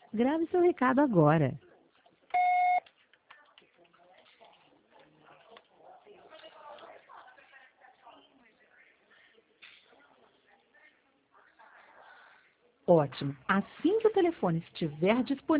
Grave seu recado agora. Ótimo. Assim que o telefone estiver disponível,